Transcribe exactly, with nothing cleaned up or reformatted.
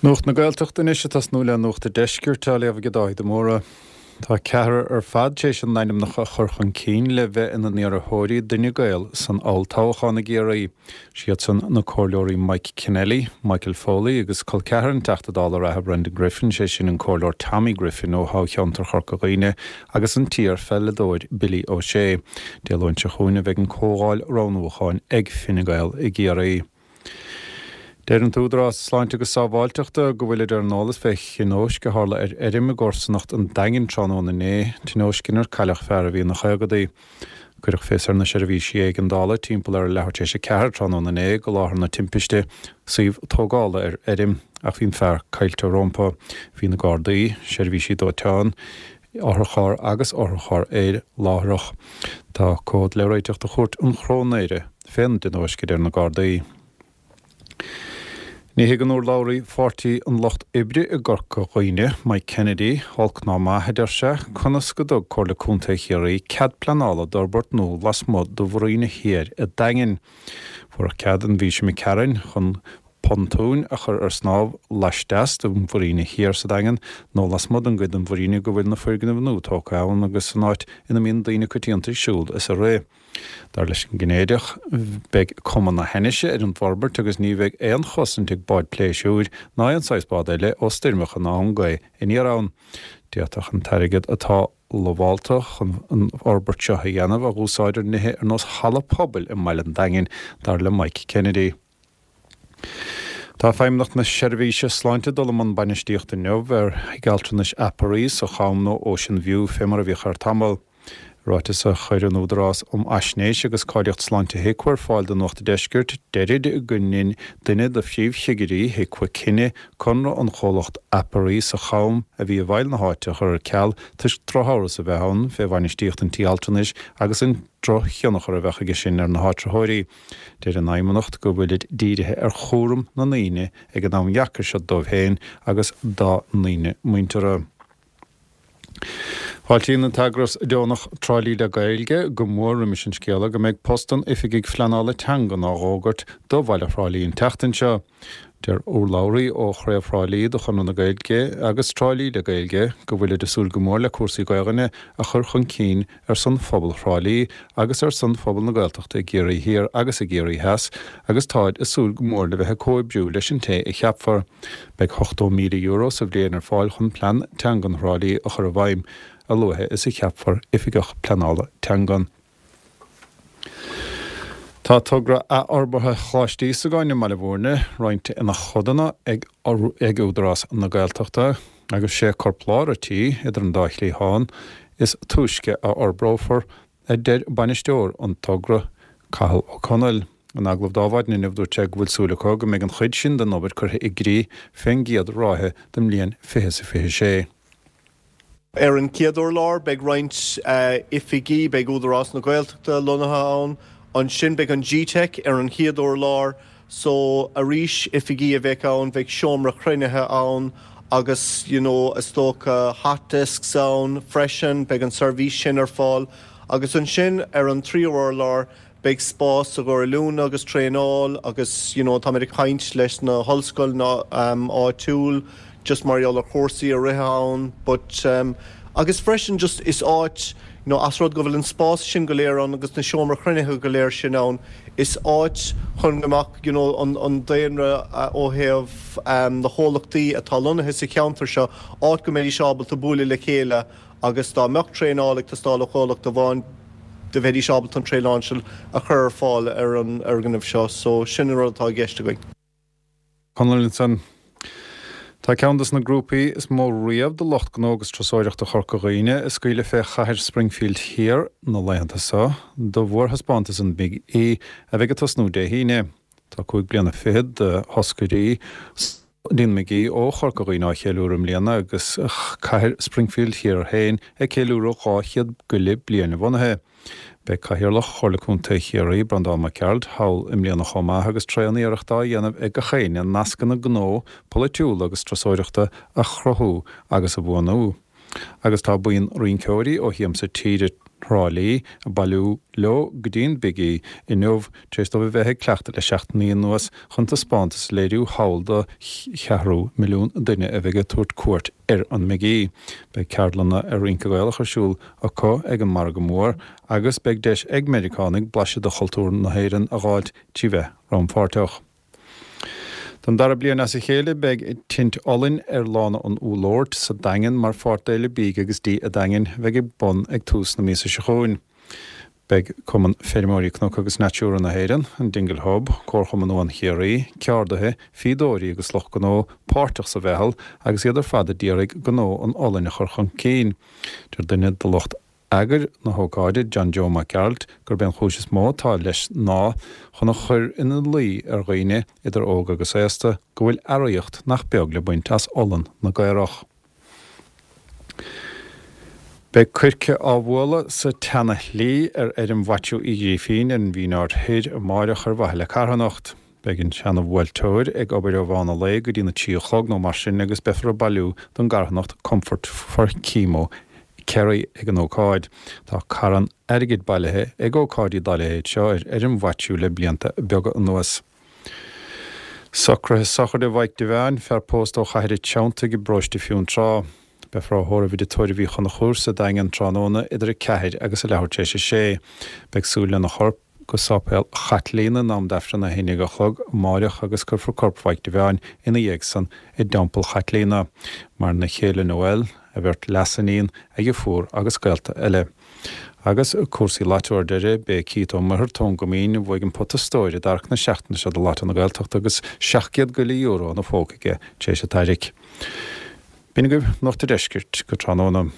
Nuacht na Gaeltachta is tas núla nuachta deisciúr tála a bhgad de móra. Tá ceathar ar fad sé sin naim nach churchan cín le bheith ina níar a thóirí duine Gael san altáchána géirí. Siad san na cóirleoirí Mike Kennelly, Michael Foley agus col ceathar an teachtadála ratha Brendan Griffin sé sin an cóirleoir Tammy Griffin ó há cheantar chorcaghine agus an tír fell dóid Billy O'Shea. Déalhain se chuine bheith an cógáil ránúcháin ag Fine Gael i géirí. Déir an túdrás sláinte go sábháilteachta go bhfuil ar nálas fech inós go hála ar érim a gcósannacht an daingin tránóna né, tinós cinnar caileach fear a bhí na chagadaí. Cuireach fésar na seirbhísí ag an dála timpeall ar lehartéis sé ceathar tránóna né go láthar na timpiste suíomh tógála ar érim ach bhín fear caiilte rompa hí na Gardaí, seirbhísí dó teán, áthachár agus áthachár éir láthreach. Tá cód leréiteach a chuirt an chrónéire féin den óiscid ar na Gardaí. Ní hiag an úr láirí forty an locht ibre i gorca roiine Mike Kennedy halk ná maitheidir se chunas go dog cóirla cúnta chéirí cead planála dorbert nó las mod do bhroine hir a daingin. Fuair cead an bhí se mi cearin chun pontún a chur ar snáb leistes do bhroine hir sa daingin nó las mod an gcuid an bhroine go bhfuil na fuirgan a bhnú tóca ann agus san áit ina míon daoine cutíanta siúld is a ré. Dar leis an gnéideach beag cuman na heneise ar an forbert agus ní bheith éon chosantigh báid pléisiúir ná an saisbád eile ó stirmeach an ágaid in Iarán. Diaach an tarigad atá lobáltach an forbert seo a dhéanamh a gúsáidir nithe ar nás hala pobl i maiile an daingin dar le Mike Kennedy. Tá feimnacht na seirbhíse sláinte dul man bainisteochta neamh ar galtranis Aparís a cham nó Ocean View fémar a bhí chuir tamil. Ráitis a chuir an údrás om asnéis agus cáideocht sláinte hécuir fáil den nóchta deiscirt deirid i gcuinin duine de fíomh chigirí hécua cinenne chunra an cholacht Aparís a cham a bhí a bhail na háite chur ceall tuis trothras a bheithann fé bhainisteocht an tíaltranis agus in dro cheannachar a bheitcha sin ar na háirithirí. Déir an aimimanacht go bhfuilid díirithe ar chórum na naoine ag an am jacar se dómh héin agus dá naoine muintere. Háiltíín an tagras deonnach trálí le gailge go mór a mis an scéala go méid postan ifigigh flanála teangan á rógart do bhaile frálíín teachtain seo. Der ó láirí ó chréomhrálaí do chun na gailge agus trálí le gailge go bhfuil de súl go mór le cuasaí gaigine a chur chun cín ar san phobal frálíí agus ar san phobal na Gaeltachta i géirí hir agus i géirí heas agus táid is súl go mór le bheitthe cóibbriú leis an té i cheapfar. Beag ochtó mí euro sa bblion ar fáil chun plan teangan frálíí a chur a bhaim a luathe is i cheapfar ifigach planála teangan. Tá tugra a orbathe chláistí sa gáine meile bhórne roiinte ina chodanna ag ag údarás na Gaeltachta agus sé corpláir atí idir an dáithlí háin is túisce a orbrófar a deir bainisteoir an tugra Cathal O'Connell. An aglah dábhaid na nimhdúirte bhfuil súlacha go méid an chuid sin den nóbir chutha i grí féin giad ráthe dem líon fiche sa fiche sé. Ar an céadúir lár beag roint ifigí beag údarás na Gaeltachta lonatha ann an sin beag an G-Tech ar an chéadúir lár so a ríis ifigí a bheith ann bheith seomra chruinethe ann agus you know, is tóca hot discs ann freisin beag an servís sin ar fáil agus an sin ar an tríúir lár beag spás a gur lún agus tréáil agus you know, tá mé caint leis na hallscoil ná um, áitiúil just mariol a chósaí a rithe ann but um, agus freisin just is áit you know, as rud go bhfuil an spás sin go léir an agus na seomra chruinethe go léir sin ann is áit chun goach you know, an, an daonra uh, ó héamh um, na hólachtaí atá lonathe sa ceantar seo áit go méid seábal tá búla le chéile agus tá meach tréálaigh tá stála cholacht a bhain de bhéidir seábal an tréáinseil a chur fáil ar an organmh seo so sin rud atá gceiste going. Conlon san Tá ceantas na grúpaí is mór riamh de locht gnógus trosáireacht a chorcaghine is scaoile fé chathair Springfield hir na leianta sa do bhór haspáintas an big é a bheith go tasnú de híine. Tá chuig bliana fiad de hoscaí dín megí ó chorcaghine á chéúm líana agus chathair Springfield hir hain ag chéúr ó cháchiad go lib bliana bhanathe. Be cahirirlach chorlaúnta chéirí Brandán McCard hail im líana chomá agus tréaníireachta dhéanamh ag go chéine nascanna gnó politiúil agus trasóireachta a chrothú agus a bhuaú. Agus tá buon roinceirí ó hiam sa tíidir rálaí a bailú lo godín bigí i nuamh trééis do bheithe cleachta le seachtaí nuas chunta spántas léirú hail do cheathrú milliún duine a bheith tuairt cuairt ar an migí. Be ceartlanna a rinca gaile chusúil a có ag an mar go mór agus beag deis ag Americanig blaise do chultúr na héireann a gáid tí bheith rámfáteach. Don dar blian as a chéile beag tint olin ar lána an úlórt sa dagen mar fárdéile bíg agus dí a dagen bheith ag bon ag tús na mísa se chúin. Beag cuman fermóí cnóch agus natúra na héireann an dingle hob, córcham an óan chéirí, ceardathe, fídóirí agus loch gnó, páirteach sa bhehal agus iadidir fada díraigh gnó an olin a churchan cín. Tar duine do locht agur na hógáide John Joe McGarrett gur ben chúis mó tá leis ná chuna chur ina lí ar ghaoine idir óg agus éasta go bhfuil araíocht nach beag le buinte as olin na gaireach. Be cuirce ábhla sa tena lí ar éidirm bhaitiú i ghrífín an bhínáir thuid a máireach ar bhaile carhanacht. Begin seanna bhfuiltóir ag obair ó bhána le go dtína tíochlog nó mar sin agus befar bailú don garhanacht comfort for chemo Kerry ag an ócáid. Tá caran airgid bailithe ag ócáidí dalathe seo ar éidirm bhaitiú le blianta beaga an nuas. Socrathe sachar de bhaid de bhein fear post ó chaidir teanta go broiste fiún trá. Be frá thóra bhí de toirí bhí chuna chóir sa dagan tránóna idir a ceithid agus a lehairtéise sé. Beagsúla na chorp go sápéil chatlína nám defra na héine go chlog máireach agus gur fur corphaid de bhein ina dhéag san i dampel chatlína. Mar na chéile Noel a bhirt lesanín ag fuór agus gailta eile. Agus cuasaí láiteir deire be cító marthir tón go mín bhfuig an potastóir darach na seachtainna se do láta na gailteach agus seachtciad go euro na fócaige té sé tairik. Bína go nach de deiscirt go tránóna.